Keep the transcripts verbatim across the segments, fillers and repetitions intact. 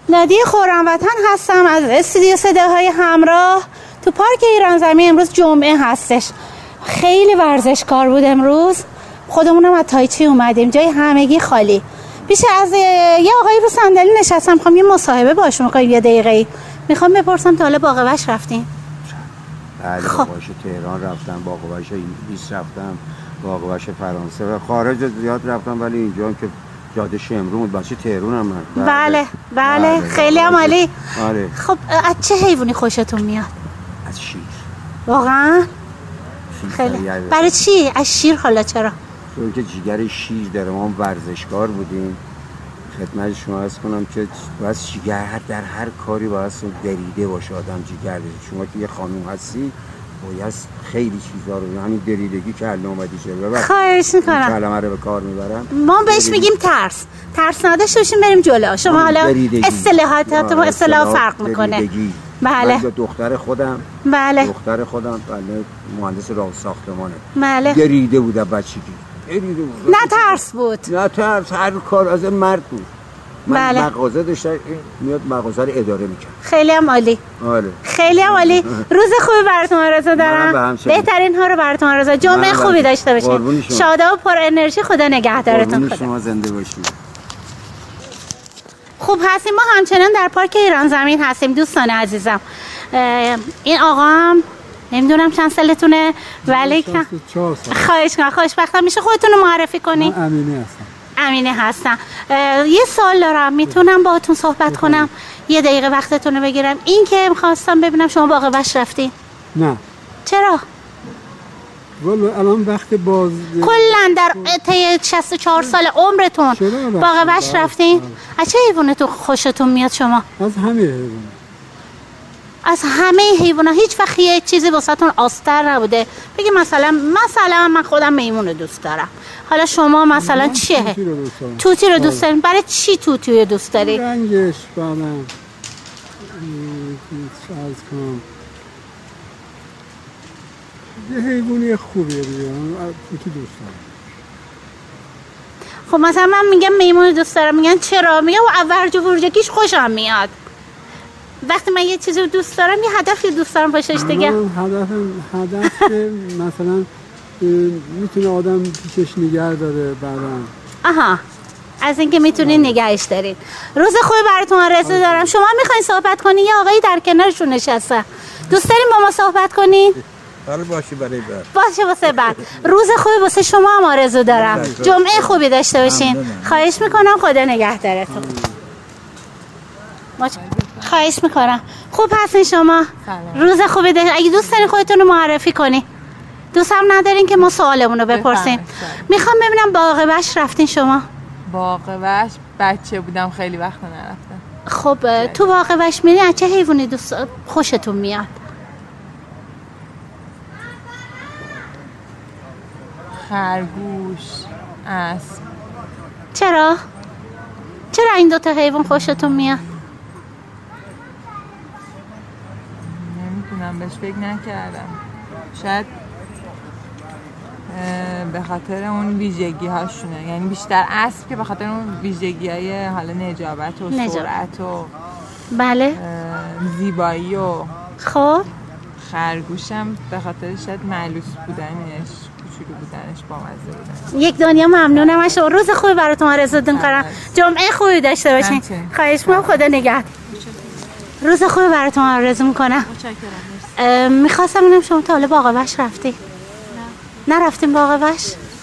نادیه خرموطن هستم از استودیو صداهای همراه. تو پارک ایران زمین امروز جمعه هستش. خیلی ورزشکار بود امروز. خودمونم از تایچی اومدیم، جای همگی خالی. بیش از یه آقایی رو صندلی نشستم، میخوام یه مصاحبه باهاش می‌کنیم یه دقیقه‌ای. میخوام بپرسم تا حالا باغ‌وش رفتین؟ بله، باغ‌وش تهران رفتم، باغ‌وش انگلیس رفتم، باغ‌وش فرانسه و خارج زیاد رفتم، ولی اینجا که جاده شمرون بود، بچه تهرانم من. بله بله, بله. خیلی هم عالی. آره. خب از چه حیوانی خوشتون میاد؟ از شیر. واقعا؟ خیلی. برای چی؟ از شیر حالا چرا؟ چون که جیگر شیر داره. ما ورزشکار بودیم. خدمت شما عرض کنم که بس جیگر در هر کاری باید دریده باشه آدم جیگر داره. شما که یه خانوم هستی باید خیلی چیزا رو، همین دریدگی که الان اومدی چه ببر. خواهش میکنم. کلمه رو به کار میبرم. ما بهش میگیم ترس. ترس نداشته باشیم بریم جلو. شما حالا اصطلاحات ما اصطلاح فرق میکنه. بله. من دختر خودم بله دختر خودم بله مهندس راه ساختمانه. بله. دریده بود بچگی. دریده بود. نه ترس بود. نه ترس، هر کار از مرد بود. من بله. مغازه داشتم، میاد مغازه رو اداره میکرد. خیلی هم عالی. آره. خیلی هم عالی. روز خوبی براتون آرزو دارم. بهترین ها رو براتون آرزو. جمعه خوبی داشته باشین. شاد و پر انرژی. خدا نگهدارتون. خدا. شما زنده باشید. خوب هستیم. ما همچنان در پارک ایران زمین هستیم دوستان عزیزم. این آقا هم نمیدونم چند سالتونه ولی خواهش کنم خوشبختم میشه خودتون رو معرفی کنی؟ من امینه هستم. امینه هستم. یه سوال دارم، میتونم باهاتون صحبت کنم؟ یه دقیقه وقتتون رو بگیرم. این که میخواستم ببینم شما باغ‌وش رفتین؟ نه. چرا؟ والا الان وقت باز کلا در طی شصت و چهار سال عمرتون باغ‌وش رفتین؟ از چه حیوانتون خوشتون میاد شما؟ از همه حیوان. از همه حیونا هیچ وقت یه چیزی واسهتون آستر نبوده بگی مثلا مثلا من خودم میمون رو دوست دارم، حالا شما مثلا چیه؟ توتی رو دوست دارم. توتی رو دوست دارین؟ برای چی توتی رو دوست داری؟ رنگش بعدم از کنم یه حیوانی خوبیه دیگه، توتی دوست دارم. خب مثلا من میگم میمون رو دوست دارم، میگن چرا؟ میگم ورج و ورجکیش خوشم میاد. وقتی من یه چیزی رو دوست دارم یه هدفی دوست دارم باشش دیگه. هدف هدف که مثلا میتونه آدم پیشش نگه داره بعدن. آها، از اینکه میتونین نگهش دارین. روز خوبی براتون آرزو دارم. شما میخواین صحبت کنین؟ یه آقایی در کنارشون نشسته، دوست دارین با ما صحبت کنین؟ حالا باشه برای بعد. باشه واسه بعد. روز خوبی واسه شما هم آرزو دارم. جمعه خوبی داشته باشین. خواهش میکنم خدا نگهدارتون. خواهش میکنم. خوب هستین شما؟ روز خوبی داشته. اگه دوست دارین خودتون رو معرفی کنین. دوست هم ندارین که ما سوالمون رو بپرسیم. میخوام ببینم باغ‌وش رفتین شما؟ باغ‌وش بچه بودم، خیلی وقت نرفتم. خب تو باغ‌وش میرین از چه حیوانی دوست خوشتون میاد؟ خرگوش، اسب. چرا؟ چرا این دوتا حیوان خوشتون میاد؟ نمیدونم، بهش فکر نکردم. شاید به خاطر اون ویژگی هاشونه، یعنی بیشتر اسب که به خاطر اون ویژگی های حالا نجابت و نجاب. سرعت و بله زیبایی و خب خرگوشم به خاطر شاید ملوس بودنش، کوچولو بودنش، بامزه بودنش. یک دنیا ممنونم از شما. روز خوبی براتون آرزو می‌کنم. جمعه خوبی داشته باشین. خواهش می‌کنم خدا نگهدار. روز خوبی براتون آرزو می‌کنم. متشکرم. می‌خواستم ببینم شما تا حالا باغ‌وش رفتی؟ نه. نرفتین باغ‌وش؟ نه.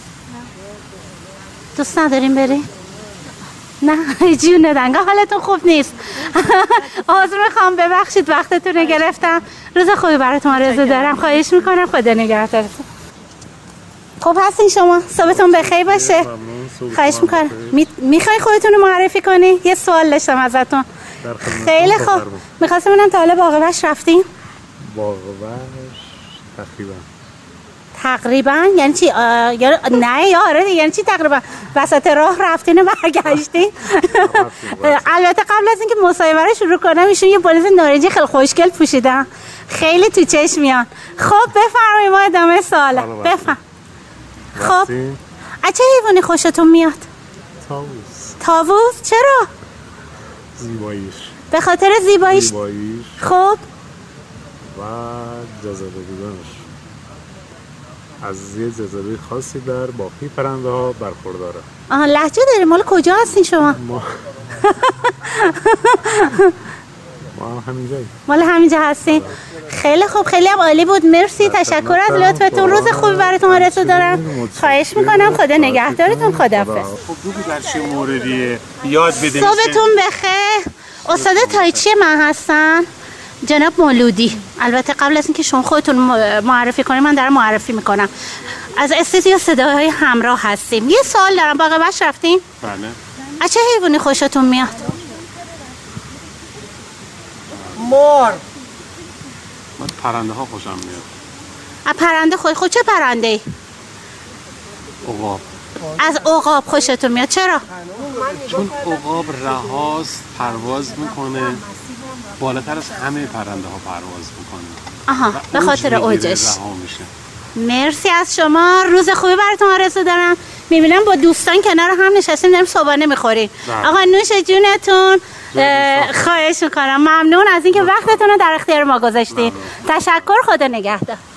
دوست ندارین برین؟ نه جون ندنگا حالتون خوب نیست. عذر میخوام، ببخشید وقتتون رو گرفتم. روز خوبی براتون آرزو دارم. خواهش میکنم خدا نگهدارتون. خوب هستین شما؟ صبحتون بخیر باشه. خواهش میکنم. میخوای خودتون رو معرفی کنی؟ یه سوال داشتم ازتون. خیلی خوب. میخواستم ببینم تا حالا باغ‌وش رفتین؟ باغ‌وش تقریبا. تقریبا یعنی چی؟ یا نه یا آره یعنی چی تقریبا؟ وسط راه رفتین و برگشتین؟ البته قبل از اینکه مصاحبه رو شروع کنم ایشون یه بلوز نارنجی خیلی خوشگل پوشیدن، خیلی تو چشم میان. خب بفرمایید ما ادامه سواله. بفرم. خب از چه حیوانی خوشتون میاد؟ طاووس. طاووس؟ چرا؟ زیباییش به خاطر زیباییش. زیباییش خب و جذابه بودنش. از یه جذابه خاصی در باقی پرنده ها برخورداره. آها لهجه داری؟ مال کجا هستین شما؟ ما ما هم همینجایی. مال همینجا هستین؟ خیلی خوب، خیلی هم عالی بود. مرسی، تشکر از لطفتون. روز خوبی براتون آرزو دارم. خواهش میکنم، خدا نگهدارتون. خداحافظ. خب بگو در چه موردیه یاد بده. صبحتون بخیر. استاد تایچی من هستن جناب مولودی. البته قبل از اینکه شما خودتون معرفی کنید من دارم معرفی میکنم. از استودیو صداهای همراه هستیم. یه سوال دارم، باغ وحش رفتین؟ بله. از چه حیوانی خوشتون میاد؟ مار. من پرنده ها خوشم میاد. از پرنده خود خود چه پرنده ای؟ عقاب. از عقاب خوشتون میاد. چرا؟ چون عقاب رهاست، پرواز میکنه، بالاتر از همه پرنده ها پرواز میکنه. آها، به خاطر اوجش. رها میشه. مرسی از شما. روز خوبی براتون آرزو دارم. میبینم با دوستان کنار هم نشستیم داریم صبحانه میخوریم. آقا نوش جونتون. خواهش میکنم. ممنون از اینکه وقتتون رو در اختیار ما گذاشتین. تشکر. خدا نگهدار.